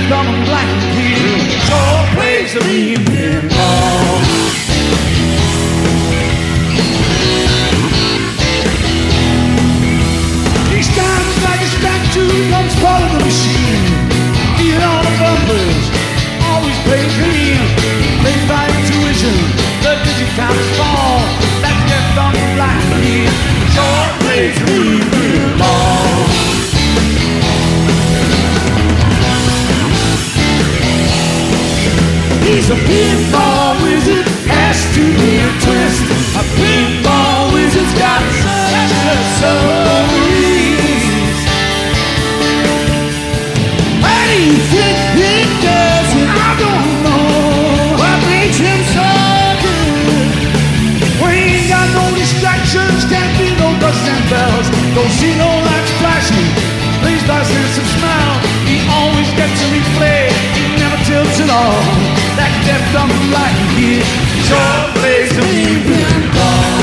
dumb and black kid sure plays the evening ball. He stands like a statue, comes part of the machine. Even all the bumpers always play clean. Plays by intuition, the digit counts fall. That deaf dumb and black kid sure plays the evening ball. He's a pinball wizard, has to be a twist. A pinball wizard's got special stories. How do you think he does it? I don't know what makes him so good. We ain't got no distractions, can't be no dust and bells. Don't see no lights flashing, plays by sense of smell. He always gets a replay, he never tilts at all. That deaf dumb black kid sure plays the evening ball.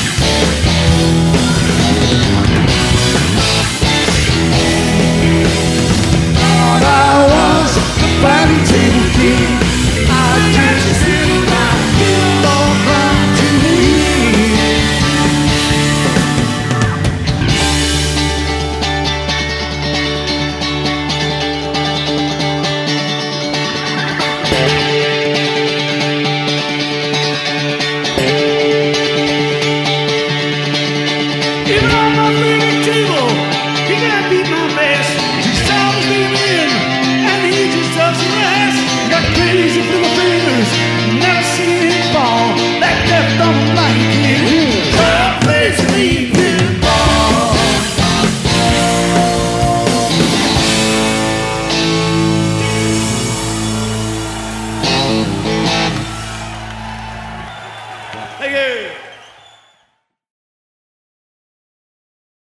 Thought I was the party table king. I just sit around here all around to me. Even on my favorite table, he can't beat my best. He solves me in, and he just does the rest. Got crazy little fingers, never seen him fall. That deaf dumb black kid sure plays me.